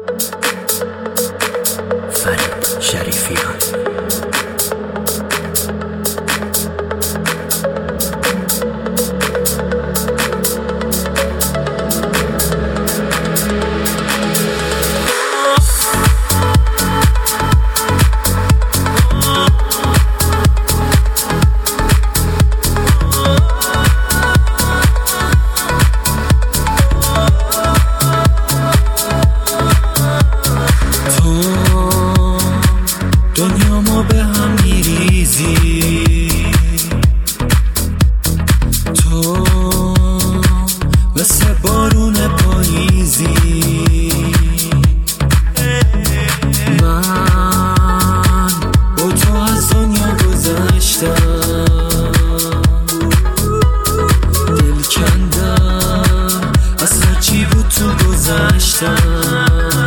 فرید شریفیان. دنیامو به هم میریزی، تو مثل بارون پاییزی، من با تو از دنیا گذشتم، دل کندم از هرچی بود تو گذشتم.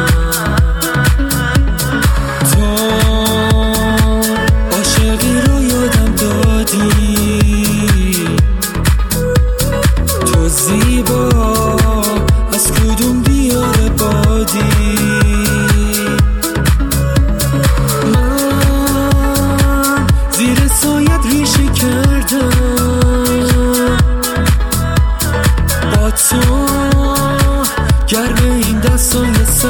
تو زیبا از کدوم دیار بادی، من زیر سایت ریشه کردم، با تو گرم این دستای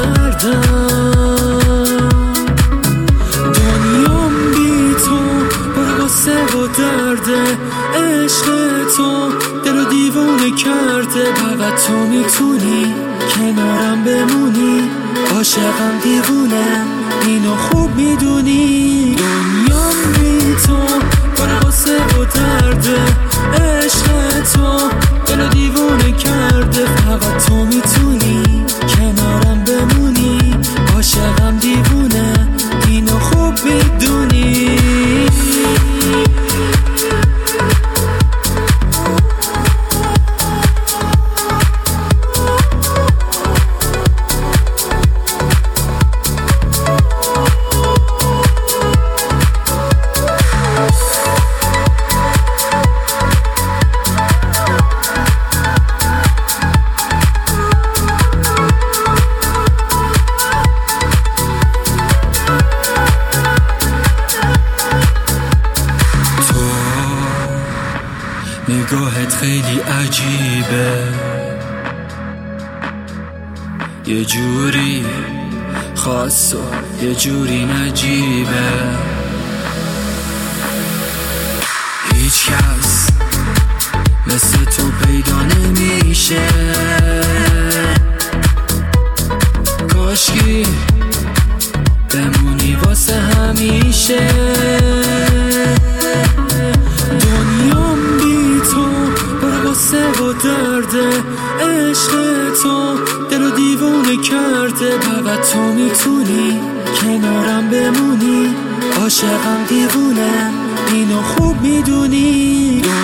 سردم. دنیام بی تو پر غصه و درده، عشق تو دلو دیوونه کرده. فقط تو میتونی کنارم بمونی، عاشقم دیوونه اینو خوب میدونی. دنیام بی تو پر غصه و درده، عشق تو دلو دیوونه کرده. فقط تو میتونی کنارم بمونی، عاشقم دیوونه اینو خوب میدونی. نگاهت خیلی عجیبه، یه جوری خاص و یه جوری نجیبه. هیچ کس مثل تو پیدا نمیشه، کاشکی بمونی واسه همیشه. دنیام بی تو پر غصه و درده، عشق تو دلو دیوونه کرده. فقط تو میتونی کنارم بمونی، عاشقم دیوونه اینو خوب میدونی.